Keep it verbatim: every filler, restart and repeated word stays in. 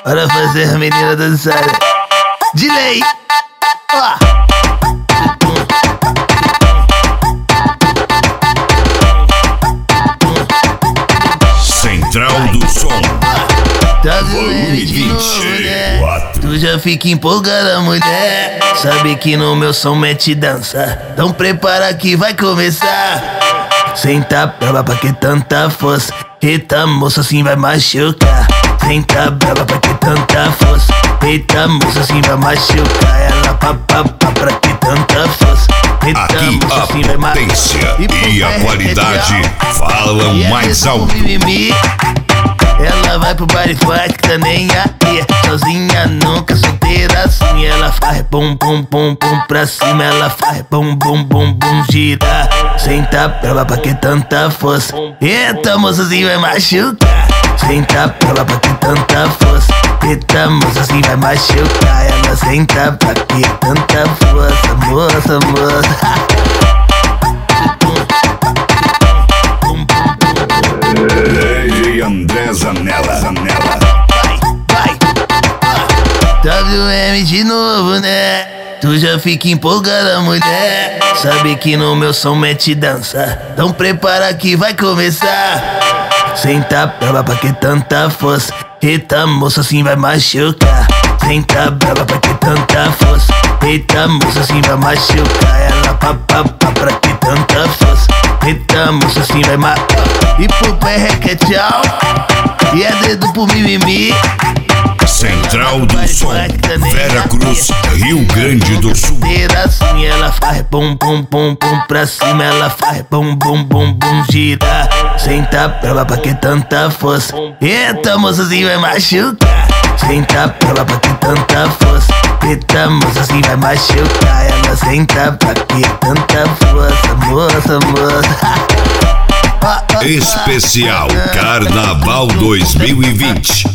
Bora fazer a menina dançar. De lei. Ó. Central do Som. Tá doendo de novo, né? Tu já fica empolgada, mulher. Sabe que no meu som mete dança. Então prepara que vai começar. Senta brava pra que tanta força. Eita moça, assim vai machucar. Senta brava pra que tanta força. Eita moça, assim vai machucar. Ela pá pá pá pra que tanta força. Eita, aqui moça, a assim vai potência e, e a qualidade falam e mais é alto. Mimimi. Ela vai pro baile funk, tá nem aí. Sozinha, nunca solteira assim. Ela faz bum bum bum bum pra cima. Ela faz bum bum bum bum gira. Senta pra lá pra que tanta força. Eita moça, assim vai machucar. Senta pra lá pra que tanta força. Eita moça, assim vai machucar. Ela senta pra que tanta força. Moça, moça. D J André Zanella, Zanella. Vai, vai. W M de novo, né? Tu já fica empolgada, mulher. Sabe que no meu som mete dança. Então prepara que vai começar. Senta brava pra que tanta força. Eita moça, assim vai machucar. Senta brava pra que tanta força. Eita moça, assim vai machucar. Ela pá pá pá pra que tanta força. Eita moça, assim vai matar. E pro pé requer tchau. E é dedo pro mimimi. Central do Som, Vera Cruz, Rio Grande do Sul. Assim ela faz bum bum bum bum pra cima. Ela faz bum bum bum bum gira. Senta pra lá pra que tanta força. Eita moça, assim vai machucar. Senta pra lá pra que tanta força. Eita moça, assim vai machucar. Ela senta pra que tanta força. Moça, moça. Especial Carnaval dois mil e vinte.